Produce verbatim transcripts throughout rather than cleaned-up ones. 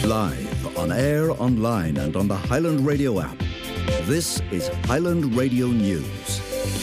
Live, on air, online and on the Highland Radio app. This is Highland Radio News.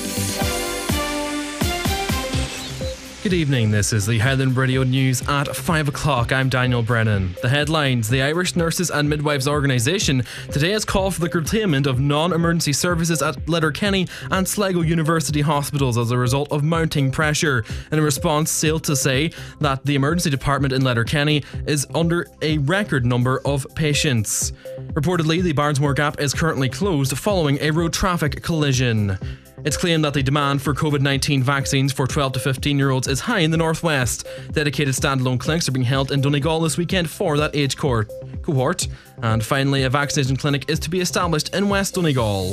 Good evening, this is the Highland Radio News at five o'clock. I'm Daniel Brennan. The headlines: the Irish Nurses and Midwives Organisation today has called for the curtailment of non-emergency services at Letterkenny and Sligo University hospitals as a result of mounting pressure. In response, Síolta say that the emergency department in Letterkenny is under a record number of patients. Reportedly, the Barnesmore Gap is currently closed following a road traffic collision. It's claimed that the demand for COVID nineteen vaccines for twelve to fifteen year olds is high in the northwest. Dedicated standalone clinics are being held in Donegal this weekend for that age cohort. And finally, a vaccination clinic is to be established in West Donegal.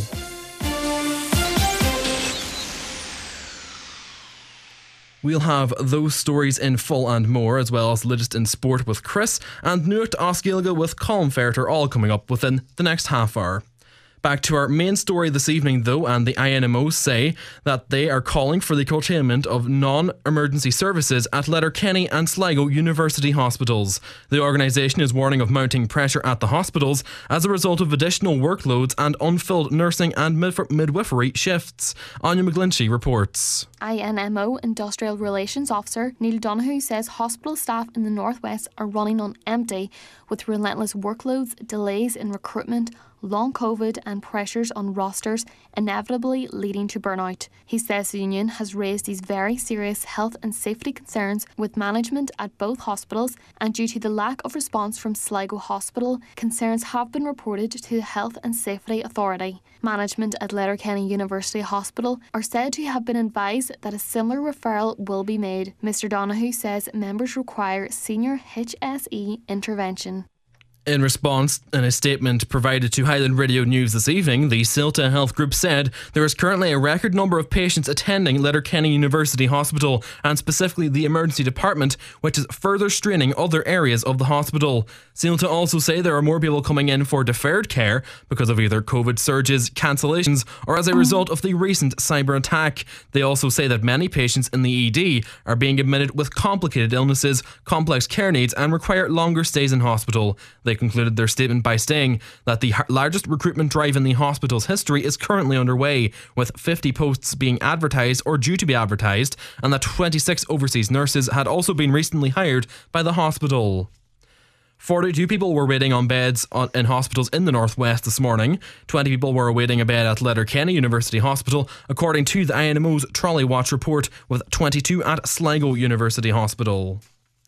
We'll have those stories in full and more, as well as the latest in sport with Chris and Nuacht Osceola with Colm Ferreter, all coming up within the next half hour. Back to our main story this evening though, and the I N M O say that they are calling for the curtailment of non-emergency services at Letterkenny and Sligo University hospitals. The organisation is warning of mounting pressure at the hospitals as a result of additional workloads and unfilled nursing and midf- midwifery shifts. Anya McGlinchey reports. I N M O Industrial Relations Officer Neil Donoghue says hospital staff in the northwest are running on empty, with relentless workloads, delays in recruitment, long COVID and pressures on rosters inevitably leading to burnout. He says the union has raised these very serious health and safety concerns with management at both hospitals, and due to the lack of response from Sligo Hospital, concerns have been reported to the Health and Safety Authority. Management at Letterkenny University Hospital are said to have been advised that a similar referral will be made. Mister Donoghue says members require senior H S E intervention. In response, in a statement provided to Highland Radio News this evening, the Síolta Health Group said there is currently a record number of patients attending Letterkenny University Hospital, and specifically the emergency department, which is further straining other areas of the hospital. Síolta also say there are more people coming in for deferred care because of either COVID surges, cancellations, or as a result of the recent cyber attack. They also say that many patients in the E D are being admitted with complicated illnesses, complex care needs, and require longer stays in hospital. They concluded their statement by saying that the largest recruitment drive in the hospital's history is currently underway, with fifty posts being advertised or due to be advertised, and that twenty-six overseas nurses had also been recently hired by the hospital. forty-two people were waiting on beds on, in hospitals in the northwest this morning. twenty people were awaiting a bed at Letterkenny University Hospital, according to the I N M O's Trolley Watch report, with twenty-two at Sligo University Hospital.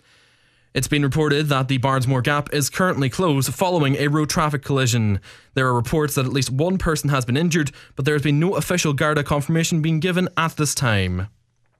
It's been reported that the Barnesmore Gap is currently closed following a road traffic collision. There are reports that at least one person has been injured, but there has been no official Garda confirmation being given at this time.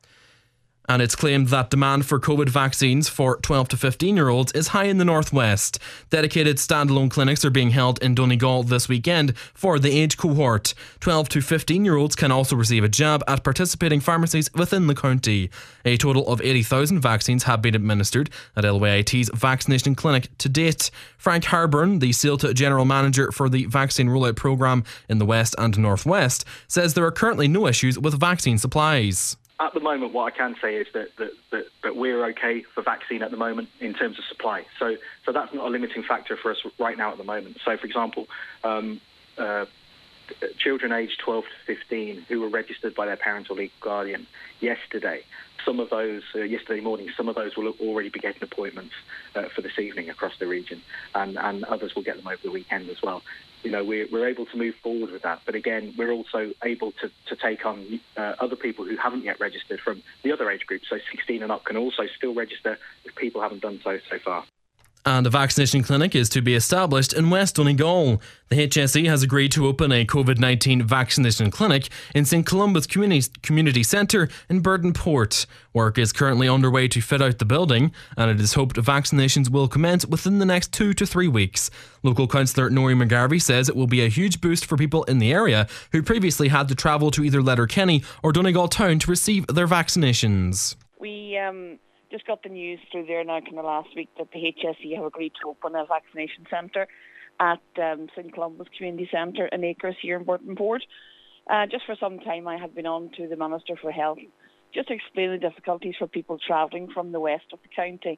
And it's claimed that demand for COVID vaccines for twelve to fifteen year olds is high in the northwest. Dedicated standalone clinics are being held in Donegal this weekend for the age cohort. twelve to fifteen year olds can also receive a jab at participating pharmacies within the county. A total of eighty thousand vaccines have been administered at L Y I T's vaccination clinic to date. Frank Harburn, the Síolta General Manager for the vaccine rollout programme in the west and northwest, says there are currently no issues with vaccine supplies. At the moment, what I can say is that, that, that, that we're okay for vaccine at the moment in terms of supply. So so that's not a limiting factor for us right now at the moment. So, for example, um, uh, children aged twelve to fifteen who were registered by their parent or legal guardian yesterday, some of those, uh, yesterday morning, some of those will already be getting appointments uh, for this evening across the region, and, and others will get them over the weekend as well. You know, we're, we're able to move forward with that. But again, we're also able to, to take on uh, other people who haven't yet registered from the other age groups. So sixteen and up can also still register if people haven't done so so far. And a vaccination clinic is to be established in West Donegal. The H S E has agreed to open a COVID nineteen vaccination clinic in Saint Columba's Community, Community Centre in Burtonport. Work is currently underway to fit out the building, and it is hoped vaccinations will commence within the next two to three weeks. Local councillor Nori McGarvey says it will be a huge boost for people in the area who previously had to travel to either Letterkenny or Donegal town to receive their vaccinations. We um just got the news through there now kind of last week that the H S E have agreed to open a vaccination centre at um, Saint Columba's Community Centre in Acres here in Burtonport. Uh, just for some time I had been on to the Minister for Health just to explain the difficulties for people travelling from the west of the county.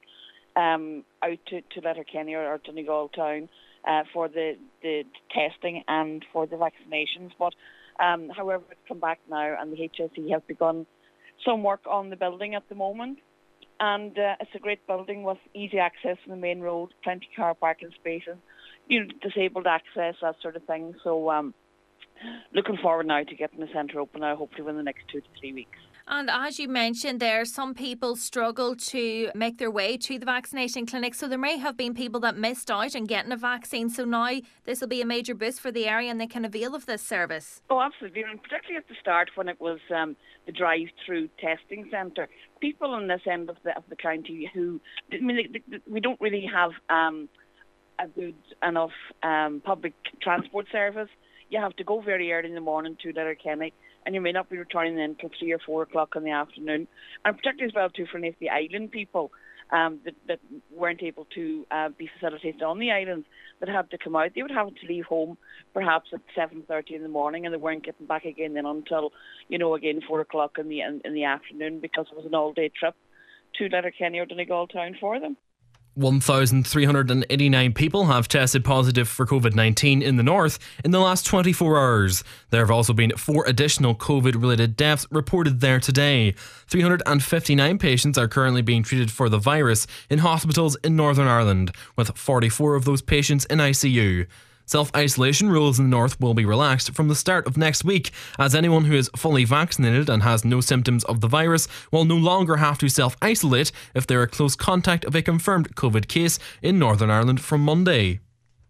um, out to, to Letterkenny or, or Donegal town uh, for the, the testing and for the vaccinations. But um, however, it's come back now, and the H S E have begun some work on the building at the moment. And uh, it's a great building with easy access from the main road, plenty of car parking spaces, you know, disabled access, that sort of thing. So um, looking forward now to getting the centre open now, hopefully within the next two to three weeks. And as you mentioned there, some people struggle to make their way to the vaccination clinic. So there may have been people that missed out on getting a vaccine. So now this will be a major boost for the area and they can avail of this service. Oh, absolutely. And particularly at the start when it was um, the drive-through testing centre, people on this end of the, of the county who, I mean, we don't really have um, a good enough um, public transport service. You have to go very early in the morning to Letterkenny, and you may not be returning then until three or four o'clock in the afternoon. And particularly as well too for any of the island people um, that, that weren't able to uh, be facilitated on the islands, that had to come out. They would have to leave home perhaps at seven thirty in the morning, and they weren't getting back again then until, you know, again four o'clock in the in, in the afternoon, because it was an all-day trip to Letterkenny or Donegal town for them. one thousand three hundred eighty-nine people have tested positive for COVID nineteen in the north in the last twenty-four hours. There have also been four additional COVID-related deaths reported there today. three hundred fifty-nine patients are currently being treated for the virus in hospitals in Northern Ireland, with forty-four of those patients in I C U. Self-isolation rules in the north will be relaxed from the start of next week, as anyone who is fully vaccinated and has no symptoms of the virus will no longer have to self-isolate if they are a close contact of a confirmed COVID case in Northern Ireland from Monday.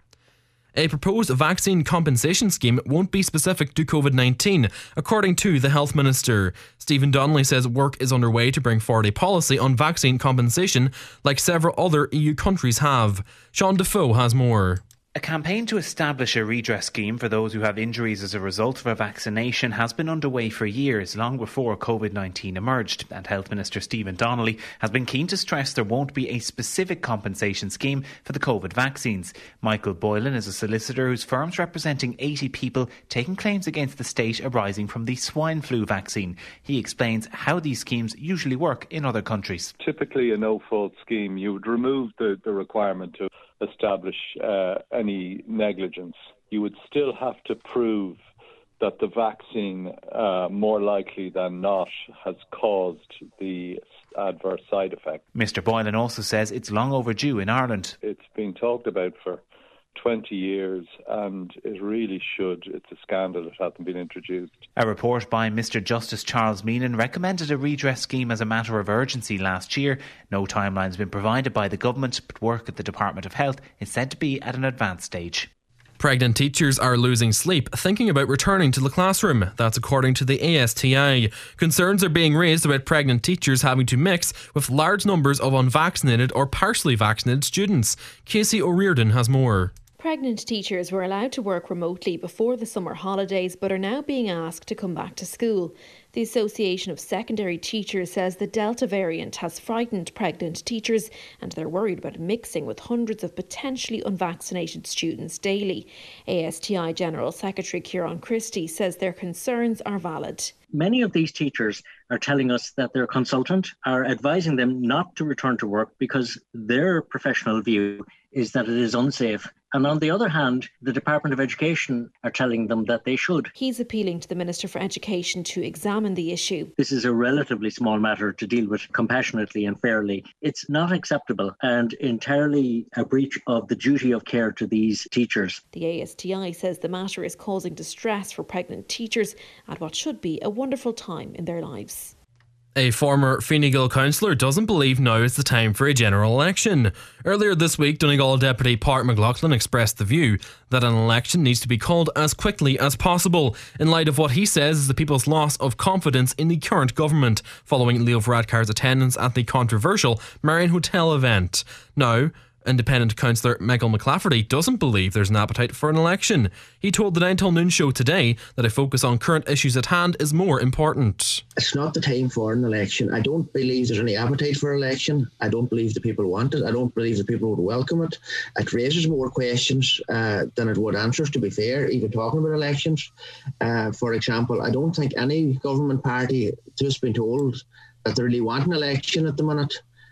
A proposed vaccine compensation scheme won't be specific to COVID nineteen, according to the Health Minister. Stephen Donnelly says work is underway to bring forward a policy on vaccine compensation like several other E U countries have. Sean Defoe has more. A campaign to establish a redress scheme for those who have injuries as a result of a vaccination has been underway for years, long before COVID nineteen emerged, and Health Minister Stephen Donnelly has been keen to stress there won't be a specific compensation scheme for the COVID vaccines. Michael Boylan is a solicitor whose firm's representing eighty people taking claims against the state arising from the swine flu vaccine. He explains how these schemes usually work in other countries. Typically a no-fault scheme, you would remove the, the requirement to establish uh, any negligence. You would still have to prove that the vaccine, uh, more likely than not, has caused the adverse side effect. Mr Boylan also says it's long overdue in Ireland. It's been talked about for twenty years and it really should. It's a scandal it hasn't been introduced. A report by Mr Justice Charles Meenan recommended a redress scheme as a matter of urgency last year. No timeline has been provided by the government, but work at the Department of Health is said to be at an advanced stage. Pregnant teachers are losing sleep thinking about returning to the classroom. That's according to the A S T I. Concerns are being raised about pregnant teachers having to mix with large numbers of unvaccinated or partially vaccinated students. Casey O'Riordan has more. Pregnant teachers were allowed to work remotely before the summer holidays but are now being asked to come back to school. The Association of Secondary Teachers says the Delta variant has frightened pregnant teachers and they're worried about mixing with hundreds of potentially unvaccinated students daily. A S T I General Secretary Kieran Christie says their concerns are valid. Many of these teachers are telling us that their consultant are advising them not to return to work because their professional view is that it is unsafe. And on the other hand, the Department of Education are telling them that they should. He's appealing to the Minister for Education to examine the issue. This is a relatively small matter to deal with compassionately and fairly. It's not acceptable and entirely a breach of the duty of care to these teachers. The A S T I says the matter is causing distress for pregnant teachers at what should be a wonderful time in their lives. A former Fine Gael councillor doesn't believe now is the time for a general election. Earlier this week, Donegal Deputy Pádraig McLaughlin expressed the view that an election needs to be called as quickly as possible, in light of what he says is the people's loss of confidence in the current government, following Leo Varadkar's attendance at the controversial Marion Hotel event. Now, Independent councillor Michael McLafferty doesn't believe there's an appetite for an election. He told the nine till noon show today that a focus on current issues at hand is more important. It's not the time for an election. I don't believe there's any appetite for an election. I don't believe the people want it. I don't believe the people would welcome it. It raises more questions uh, than it would answers, to be fair, even talking about elections. Uh, for example, I don't think any government party has been told that they really want an election at the minute.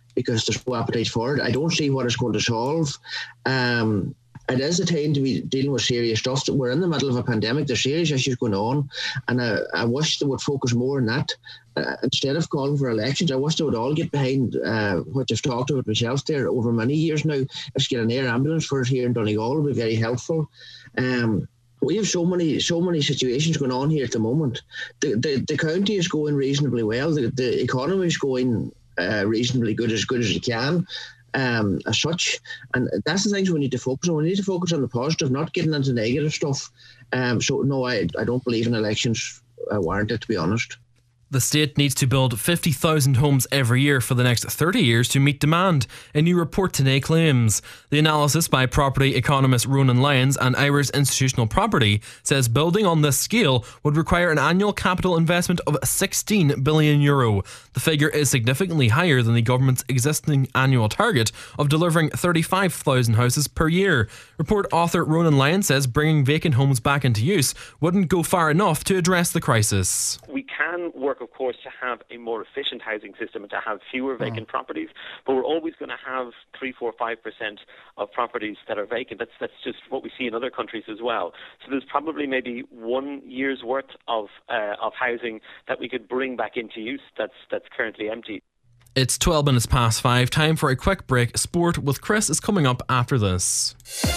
because there's no appetite for it. I don't see what it's going to solve. Um, it is a time to be dealing with serious stuff. We're in the middle of a pandemic. There's serious issues going on, and I, I wish they would focus more on that. Uh, instead of calling for elections, I wish they would all get behind uh, what they've talked about myself there over many years now. If you get an air ambulance for us here in Donegal, it would be very helpful. Um, we have so many so many situations going on here at the moment. The the, the county is going reasonably well. The, the economy is going uh, reasonably good, as good as it can. Um, as such, and that's the things we need to focus on. We need to focus on the positive, not getting into negative stuff. Um, so no, I, I don't believe in elections uh, warranted, to be honest. The state needs to build fifty thousand homes every year for the next thirty years to meet demand, a new report today claims. The analysis by property economist Ronan Lyons and Irish Institutional Property says building on this scale would require an annual capital investment of sixteen billion euro. The figure is significantly higher than the government's existing annual target of delivering thirty-five thousand houses per year. Report author Ronan Lyons says bringing vacant homes back into use wouldn't go far enough to address the crisis. We can work, of course, to have a more efficient housing system and to have fewer vacant oh. properties, but we're always going to have three, four, five percent of properties that are vacant. That's that's just what we see in other countries as well. So there's probably maybe one year's worth of uh, of housing that we could bring back into use that's that's currently empty. It's twelve minutes past five. Time for a quick break. Sport with Chris is coming up after this.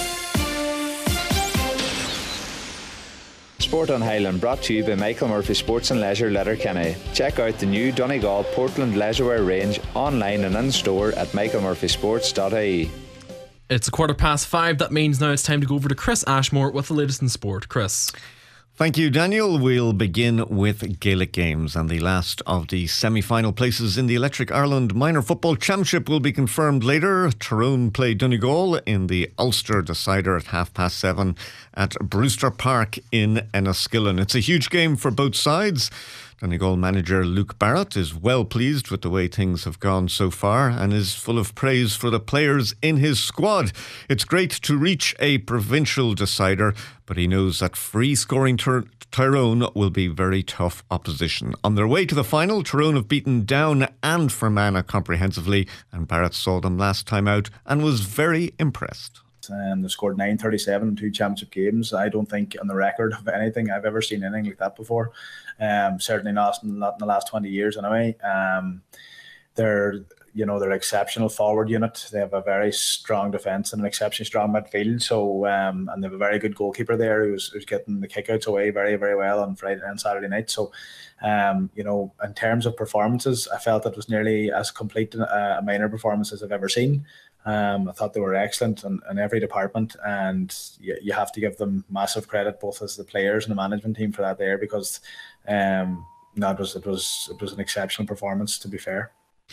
Sport on Highland brought to you by Michael Murphy Sports and Leisure Letterkenny. Check out the new Donegal Portland Leisurewear range online and in store at michael murphy sports dot I E. It's a quarter past five. That means now it's time to go over to Chris Ashmore with the latest in sport. Chris. Thank you, Daniel. We'll begin with Gaelic games, and the last of the semi-final places in the Electric Ireland Minor Football Championship will be confirmed later. Tyrone play Donegal in the Ulster decider at half past seven at Brewster Park in Enniskillen. It's a huge game for both sides. Donegal manager Luke Barrett is well pleased with the way things have gone so far and is full of praise for the players in his squad. It's great to reach a provincial decider, but he knows that free-scoring Ty- Tyrone will be very tough opposition. On their way to the final, Tyrone have beaten Down and Fermanagh comprehensively, and Barrett saw them last time out and was very impressed. Um, they scored nine thirty-seven in two championship games. I don't think on the record of anything I've ever seen anything like that before. Um, certainly not, not in the last twenty years anyway. Um, they're you know they're an exceptional forward unit. They have a very strong defence and an exceptionally strong midfield. So um, and they have a very good goalkeeper there who's, who's getting the kickouts away very very well on Friday and Saturday night. So um, you know in terms of performances, I felt it was nearly as complete a, a minor performance as I've ever seen. Um, I thought they were excellent in, in every department, and you, you have to give them massive credit, both as the players and the management team, for that there, because um, no, it was it was it was an exceptional performance, to be fair.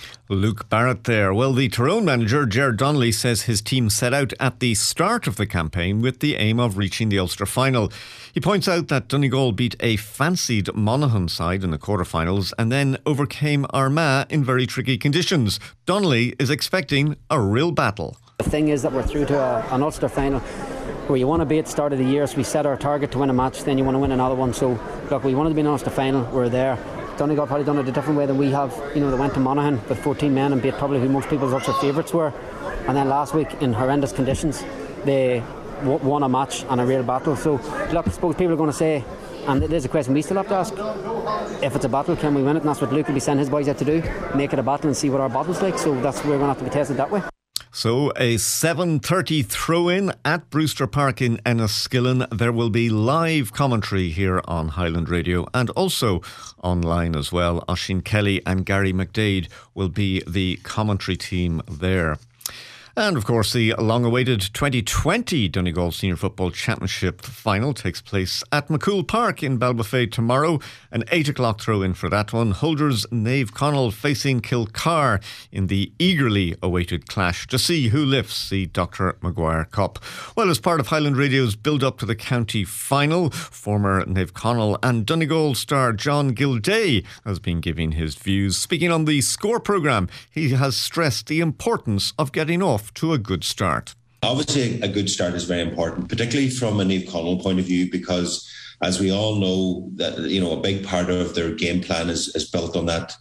Luke Barrett there. Well, the Tyrone manager, Ger Donnelly, says his team set out at the start of the campaign with the aim of reaching the Ulster final. He points out that Donegal beat a fancied Monaghan side in the quarterfinals and then overcame Armagh in very tricky conditions. Donnelly is expecting a real battle. The thing is that we're through to a, an Ulster final where you want to be at the start of the year, so we set our target to win a match, then you want to win another one. So look, we wanted to be in an Ulster final, we're there. Donegal probably done it a different way than we have. You know, they went to Monaghan with fourteen men and beat probably who most people's Ulster favourites were. And then last week, in horrendous conditions, they w- won a match and a real battle. So, look, I suppose people are going to say, and there's a question we still have to ask, if it's a battle, can we win it? And that's what Luke will be sending his boys out to do, make it a battle and see what our battle's like. So that's where we're going to have to be tested that way. So a seven thirty throw-in at Brewster Park in Enniskillen. There will be live commentary here on Highland Radio and also online as well. Oisín Kelly and Gary McDade will be the commentary team there. And of course, the long-awaited twenty twenty Donegal Senior Football Championship final takes place at McCool Park in Ballybofey tomorrow. An eight o'clock throw-in for that one. Holders Naomh Conaill facing Kilcar in the eagerly awaited clash to see who lifts the Doctor Maguire Cup. Well, as part of Highland Radio's build-up to the county final, former Naomh Conaill and Donegal star John Gilday has been giving his views. Speaking on the Score programme, he has stressed the importance of getting off to a good start. Obviously, a good start is very important, particularly from a Naomh Conaill point of view, because as we all know, that you know a big part of their game plan is, is built on that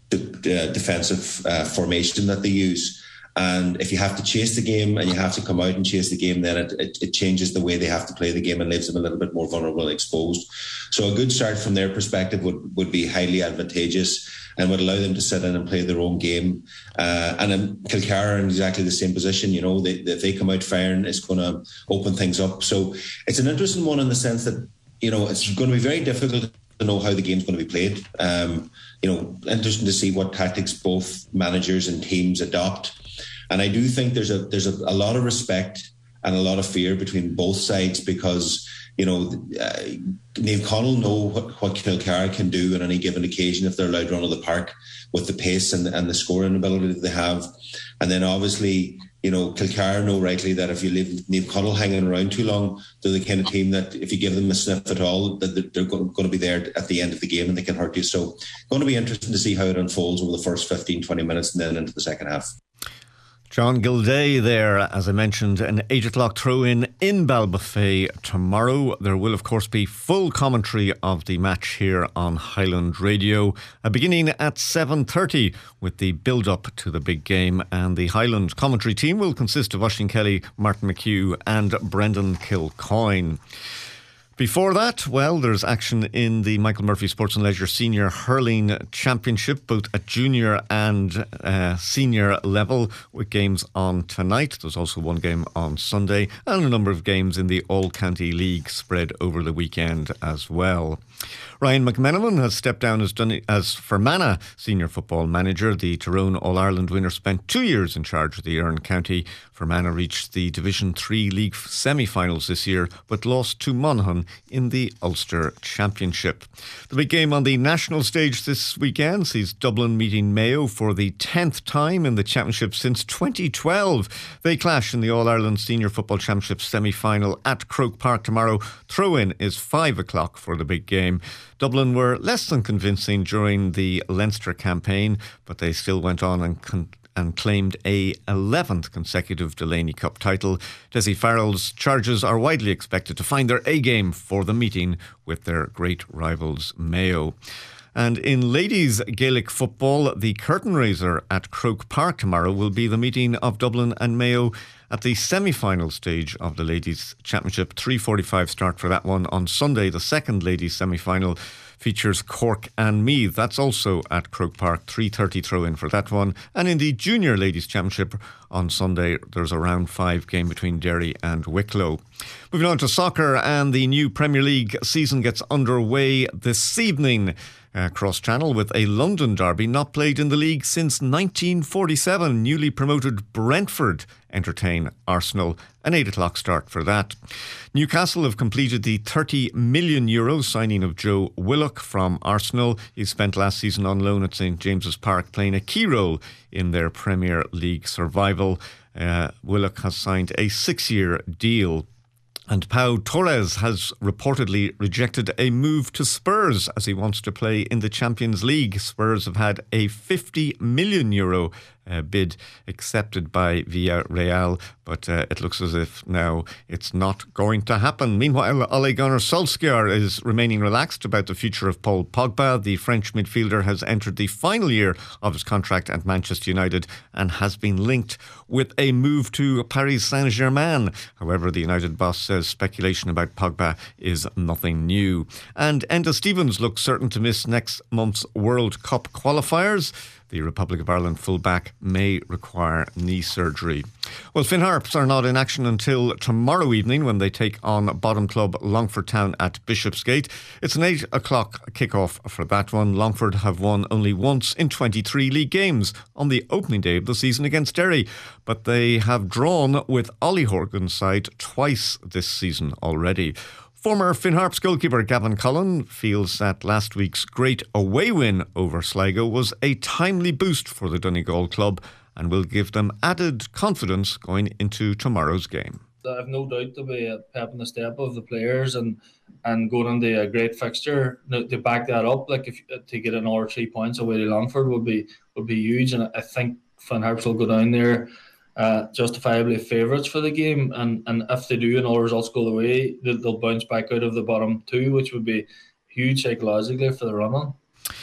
uh, defensive uh, formation that they use. And if you have to chase the game and you have to come out and chase the game, then it, it, it changes the way they have to play the game and leaves them a little bit more vulnerable and exposed. So a good start from their perspective would, would be highly advantageous and would allow them to sit in and play their own game. Uh, and then Kilcar are in exactly the same position. You know, they, if they come out firing, it's going to open things up. So it's an interesting one in the sense that, you know, it's going to be very difficult to know how the game's going to be played. Um, you know, interesting to see what tactics both managers and teams adopt. And I do think there's a there's a, a lot of respect and a lot of fear between both sides because, you know, uh, Niamh Conaill know what, what Kilcar can do on any given occasion if they're allowed to run of the park with the pace and, and the scoring ability that they have. And then obviously, you know, Kilcar know rightly that if you leave Niamh Conaill hanging around too long, they're the kind of team that if you give them a sniff at all, that they're going to be there at the end of the game and they can hurt you. So it's going to be interesting to see how it unfolds over the first fifteen, twenty minutes and then into the second half. John Gilday there, as I mentioned, an eight o'clock throw-in in Ballybofey tomorrow. There will, of course, be full commentary of the match here on Highland Radio, uh, beginning at seven thirty with the build-up to the big game. And the Highland commentary team will consist of Oisín Kelly, Martin McHugh and Brendan Kilcoyne. Before that, well, there's action in the Michael Murphy Sports and Leisure Senior Hurling Championship, both at junior and uh, senior level, with games on tonight. There's also one game on Sunday and a number of games in the All-County League spread over the weekend as well. Ryan McMenamin has stepped down as, Dun- as Fermanagh senior football manager. The Tyrone All-Ireland winner spent two years in charge of the Erin County. Fermanagh reached the Division three League semi-finals this year, but lost to Monaghan in the Ulster Championship. The big game on the national stage this weekend sees Dublin meeting Mayo for the tenth time in the championship since twenty twelve. They clash in the All-Ireland Senior Football Championship semi-final at Croke Park tomorrow. Throw-in is five o'clock for the big game. Dublin were less than convincing during the Leinster campaign, but they still went on and con- and claimed a eleventh consecutive Delaney Cup title. Dessie Farrell's Charges are widely expected to find their A-game for the meeting with their great rivals Mayo. And in ladies Gaelic football, the curtain raiser at Croke Park tomorrow will be the meeting of Dublin and Mayo at the semi-final stage of the Ladies' Championship. three forty-five start for that one on Sunday. The second ladies' semi-final features Cork and Meath. That's also at Croke Park. three thirty throw-in for that one. And in the Junior Ladies' Championship on Sunday, there's a round five game between Derry and Wicklow. Moving on to soccer, and the new Premier League season gets underway this evening. Uh, cross channel with a London derby not played in the league since nineteen forty-seven. Newly promoted Brentford entertain Arsenal. An eight o'clock start for that. Newcastle have completed the thirty million euro signing of Joe Willock from Arsenal. He spent last season on loan at St James's Park, playing a key role in their Premier League survival. Uh, Willock has signed a six-year deal. And Pau Torres has reportedly rejected a move to Spurs as he wants to play in the Champions League. Spurs have had a fifty million euro uh, bid accepted by Villarreal, but uh, it looks as if now it's not going to happen. Meanwhile, Ole Gunnar Solskjaer is remaining relaxed about the future of Paul Pogba. The French midfielder has entered the final year of his contract at Manchester United and has been linked with a move to Paris Saint-Germain. However, the United boss says speculation about Pogba is nothing new. And Enda Stevens looks certain to miss next month's World Cup qualifiers. The Republic of Ireland fullback may require knee surgery. Well, Finn Harps are not in action until tomorrow evening when they take on bottom club Longford Town at Bishopsgate. It's an eight o'clock kick-off for that one. Longford have won only once in twenty-three league games on the opening day of the season against Derry, but they have drawn with Ollie Horgan's side twice this season already. Former Finn Harps goalkeeper Gavin Cullen feels that last week's great away win over Sligo was a timely boost for the Donegal club and will give them added confidence going into tomorrow's game. I have no doubt they'll be a pep in the step of the players and, and going into a great fixture to back that up. Like if to get another three points away to Longford would be would be huge, and I think Finn Harps will go down there Uh, justifiably favourites for the game, and, and if they do and all results go away, they'll, they'll bounce back out of the bottom two, which would be huge psychologically for the run-on.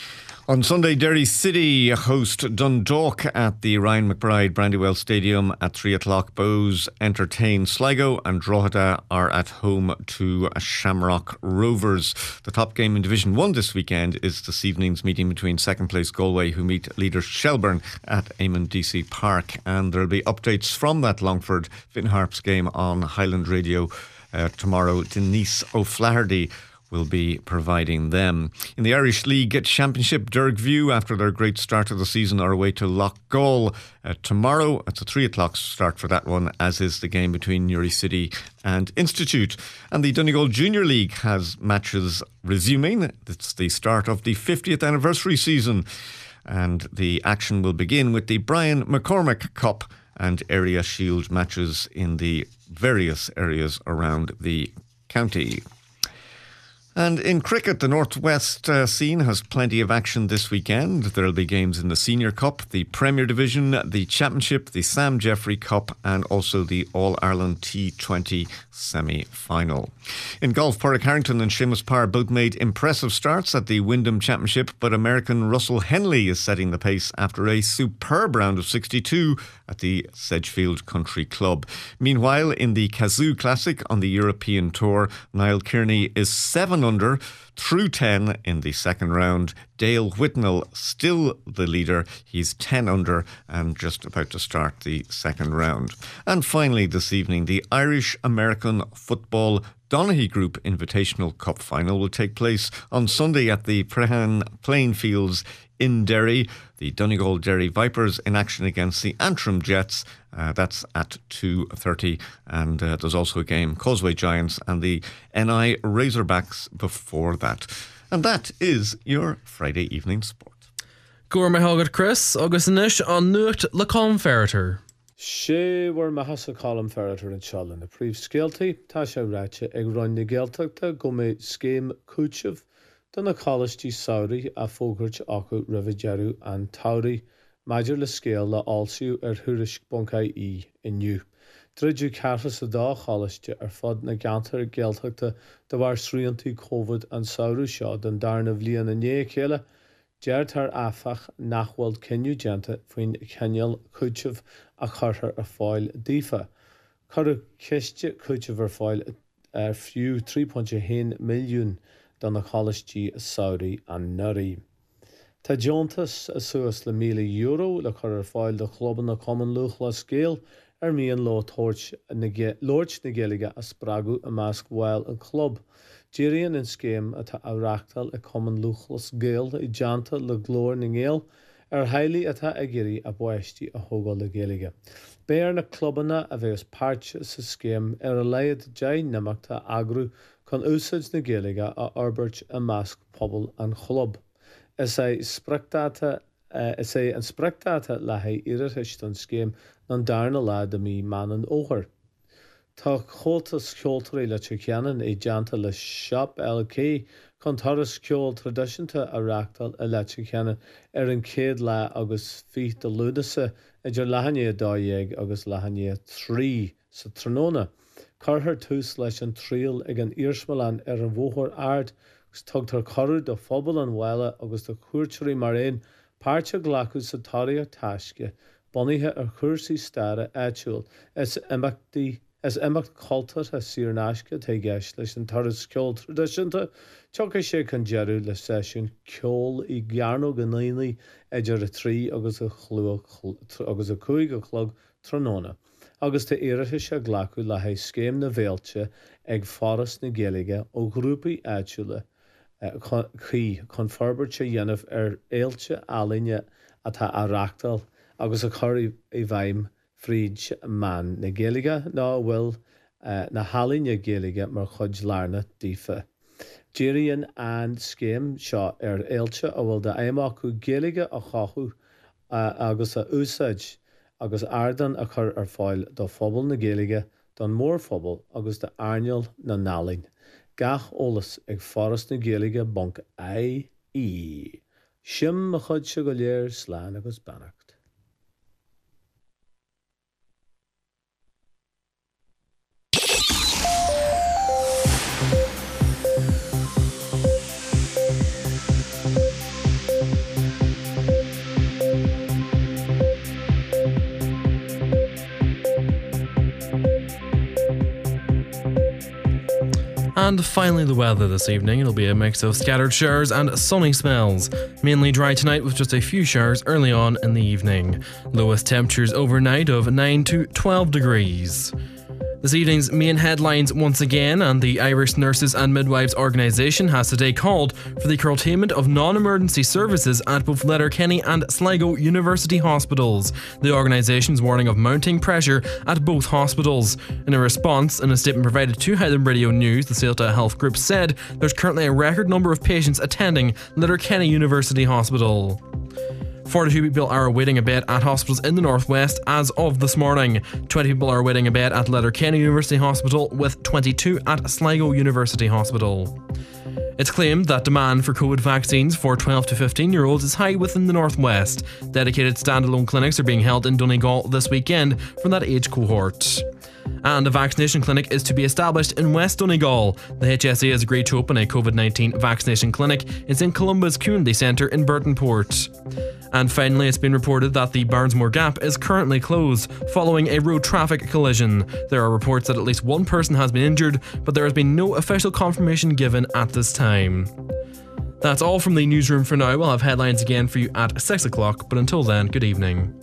On Sunday, Derry City host Dundalk at the Ryan McBride Brandywell Stadium at three o'clock. Bows entertain Sligo, and Drogheda are at home to Shamrock Rovers. The top game in Division one this weekend is this evening's meeting between second place Galway, who meet leaders Shelbourne at Eamon D C Park. And there will be updates from that Longford Finn Harps game on Highland Radio uh, tomorrow. Denise O'Flaherty will be providing them. In the Irish League Championship, Dergview, after their great start of the season, are away to Loughgall uh, tomorrow. It's a three o'clock start for that one, as is the game between Newry City and Institute. And the Donegal Junior League has matches resuming. It's the start of the fiftieth anniversary season, and the action will begin with the Brian McCormack Cup and Area Shield matches in the various areas around the county. And in cricket, the Northwest uh, scene has plenty of action this weekend. There will be games in the Senior Cup, the Premier Division, the Championship, the Sam Jeffrey Cup, and also the All-Ireland T twenty semi-final. In golf, Padraig Harrington and Seamus Parr both made impressive starts at the Wyndham Championship, but American Russell Henley is setting the pace after a superb round of sixty-two at the Sedgefield Country Club. Meanwhile, in the Kazoo Classic on the European Tour, Niall Kearney is seven under through ten in the second round. Dale Whitnell still the leader. He's ten under and just about to start the second round. And finally this evening, the Irish American Football Donaghy Group Invitational Cup final will take place on Sunday at the Prehan Playing Fields in Derry. The Donegal Derry Vipers in action against the Antrim Jets. Uh, that's at two thirty. And uh, there's also a game, Causeway Giants and the N I Razorbacks before that. And that is your Friday evening sport. Gor Mahogad Chris, August Nish on Nucht Le Colm Ferreter. She were Mahasa Colm Ferreter in Cholin. A brief skilty, Tasha Ratcha, Egron Nigeltakta, Gome Scheme Kuchev. Donna College G Saudi, a Fogurch Aku Rivigeru and Tauri, Major Le Scale La Also er Hurish Bunkai E in you. Dridju Cartas a Da College er Fod Naganter Geltakta, the War Srianti COVID and Sauru Shod and Darn of Lian and Yekela, Jertar Afach Nachwald Kenyu Genta, Fwin Kenyal Kuchev a Carter a Foil Difa. Karu Kistje Kuchev er Foil a few three point one million. Donna College G Saudi and Nuri. Ta Jontas a suas le mille euro le chur fáil de club na common luch la scale er mian lo torch lorch nigeliga a spragu a mask while a club. Jirian in scheme at a rachtal a common luch la scale a janta le glor ningel er highly at a agiri a boesti a hoga le geliga. Bear na clubana a veus parch a scheme er a laid jay namakta agru Con usage na Gaeilge a Arbert a mask pobl and club. Is a sprectata is a an sprectata la he irritation scheme non darna la de mi man and ocher. Ta chotas kjoltri la chicanan a janta la shop L K con taras kjol tradition to a ractal a la chicanan er in kid la agus feet de ludise a jer lahanye da yeg agus lahanye three sa tronona. Carher tús leis an tríal ag an Irsmalan ar an bhóthar ard gus tugtar carú do phobal an bhile agus do cuairteoirí mar aon páirte glacu sa taire taisce bonithe ar chuirsaí stara éitiúil as imeachtaí as imeacht cultar a síornáisce te gceist leis an taras ceol tradiisianta tucha sé chun jeú le sesiún ceol i gcearnó go naonaí idir a trí agus a chlú agus a cúig a chlog tróna. Agus te éirithe se glacu le haid scéim na bhéilte ag Forras na Gaeilge ó grúpaí éitiúla chuí chun forbairt dhéanamh ar éilte alainne atá a rachtal agus a chur i bhaim fríd man na Gaeilge ná bhfuil na halainne Gaeilge mar chud lárna dífa. Díríonn an scéim seo ar éilte a bhfuil de éimeach chu Gaeilge a chathú agus a úsáid agus ardan a chur ar fáil do phobal na Gaeilge don mór phobal agus de airneal na nálinn. Gach ólas ag Forras na Gaeilge bonk ai í. Sim a chud se go léir sláán agus bannacht. And finally the weather this evening. It'll be a mix of scattered showers and sunny spells. Mainly dry tonight with just a few showers early on in the evening. Lowest temperatures overnight of nine to twelve degrees. This evening's main headlines once again, and the Irish Nurses and Midwives Organisation has today called for the curtailment of non-emergency services at both Letterkenny and Sligo University hospitals. The organisation's warning of mounting pressure at both hospitals. In a response, in a statement provided to Highland Radio News, the Ceuta Health Group said there's currently a record number of patients attending Letterkenny University Hospital. forty-two people are awaiting a bed at hospitals in the northwest as of this morning. twenty people are awaiting a bed at Letterkenny University Hospital, with twenty-two at Sligo University Hospital. It's claimed that demand for COVID vaccines for twelve to fifteen year olds is high within the northwest. Dedicated standalone clinics are being held in Donegal this weekend for that age cohort. And a vaccination clinic is to be established in West Donegal. The H S E has agreed to open a COVID nineteen vaccination clinic in Saint Columba's Community Centre in Burtonport. And finally, it's been reported that the Barnesmore Gap is currently closed following a road traffic collision. There are reports that at least one person has been injured, but there has been no official confirmation given at this time. That's all from the newsroom for now. We'll have headlines again for you at six o'clock, but until then, good evening.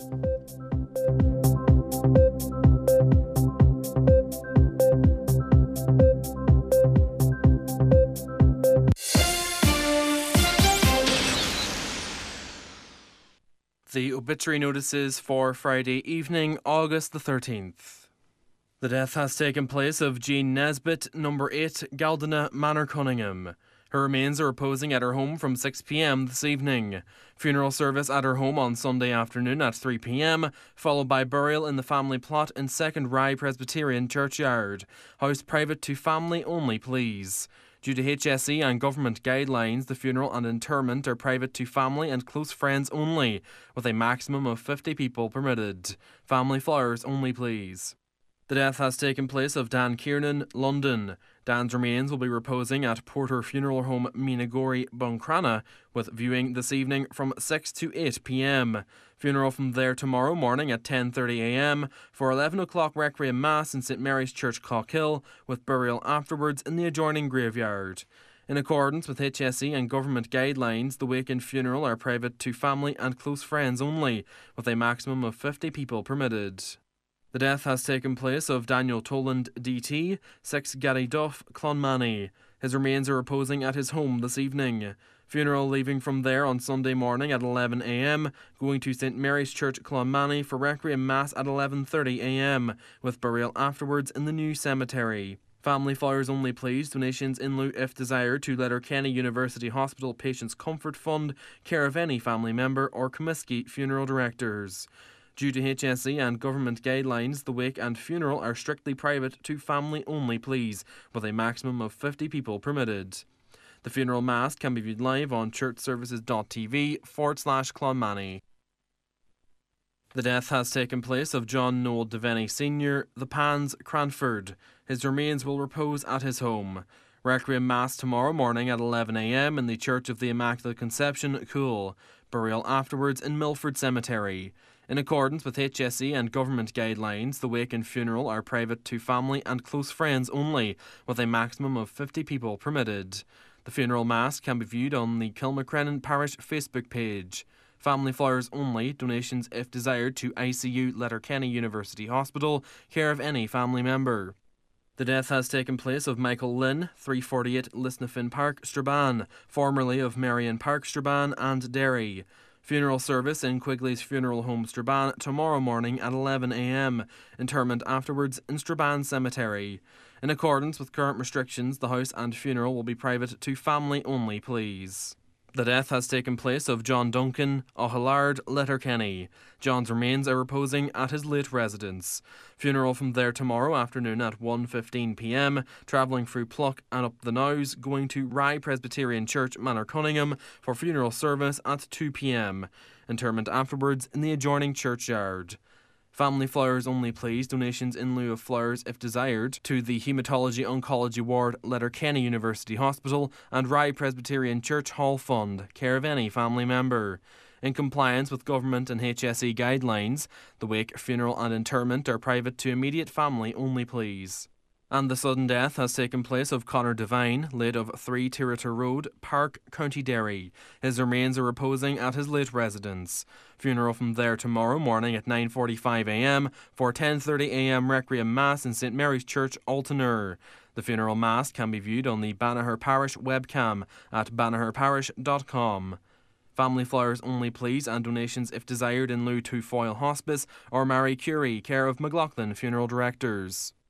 The obituary notices for Friday evening, August the thirteenth. The death has taken place of Jean Nesbitt, number eight, Galdina Manor, Cunningham. Her remains are reposing at her home from six p m this evening. Funeral service at her home on Sunday afternoon at three p m, followed by burial in the family plot in Second Rye Presbyterian Churchyard. House private to family only, please. Due to H S E and government guidelines, the funeral and interment are private to family and close friends only, with a maximum of fifty people permitted. Family flowers only, please. The death has taken place of Dan Kiernan, London. Dan's remains will be reposing at Porter Funeral Home, Minagori, Buncrana, with viewing this evening from six to eight p m. Funeral from there tomorrow morning at ten thirty a m for eleven o'clock Requiem Mass in St Mary's Church, Cockhill, with burial afterwards in the adjoining graveyard. In accordance with H S E and government guidelines, the wake and funeral are private to family and close friends only, with a maximum of fifty people permitted. The death has taken place of Daniel Toland, D T, six Gary Duff, Clonmany. His remains are reposing at his home this evening. Funeral leaving from there on Sunday morning at eleven a m, going to St Mary's Church, Clonmany for Requiem Mass at eleven thirty a m, with burial afterwards in the new cemetery. Family flowers only, please. Donations in lieu if desired to Letterkenny University Hospital Patients Comfort Fund, care of any family member or Comiskey Funeral Directors. Due to H S E and government guidelines, the wake and funeral are strictly private to family only, please, with a maximum of fifty people permitted. The funeral mass can be viewed live on churchservices.tv forward slash Clonmany. The death has taken place of John Noel Devaney Senior, The Pans, Cranford. His remains will repose at his home. Requiem Mass tomorrow morning at eleven a m in the Church of the Immaculate Conception, Coole. Burial afterwards in Milford Cemetery. In accordance with H S E and government guidelines, the wake and funeral are private to family and close friends only, with a maximum of fifty people permitted. The funeral mass can be viewed on the Kilmacrennan Parish Facebook page. Family flowers only, donations if desired to I C U Letterkenny University Hospital, care of any family member. The death has taken place of Michael Lynn, three forty-eight Lisnafin Park, Strabane, formerly of Marion Park, Strabane and Derry. Funeral service in Quigley's Funeral Home, Strabane, tomorrow morning at eleven a m. Interment afterwards in Strabane Cemetery. In accordance with current restrictions, the house and funeral will be private to family only, please. The death has taken place of John Duncan, O'Hillard, Letterkenny. John's remains are reposing at his late residence. Funeral from there tomorrow afternoon at one fifteen p m, travelling through Pluck and up the Nows, going to Rye Presbyterian Church, Manor, Cunningham, for funeral service at two p m. Interment afterwards in the adjoining churchyard. Family flowers only, please. Donations in lieu of flowers if desired to the Haematology Oncology Ward, Letterkenny University Hospital and Rye Presbyterian Church Hall Fund, care of any family member. In compliance with government and H S E guidelines, the wake, funeral and interment are private to immediate family only, please. And the sudden death has taken place of Conor Devine, late of three Tirrata Road, Park, County Derry. His remains are reposing at his late residence. Funeral from there tomorrow morning at nine forty-five a m for ten thirty a m Requiem Mass in St Mary's Church, Altonur. The funeral mass can be viewed on the Banagher Parish webcam at banagher parish dot com. Family flowers only please, and donations if desired in lieu to Foyle Hospice or Marie Curie, care of McLaughlin Funeral Directors.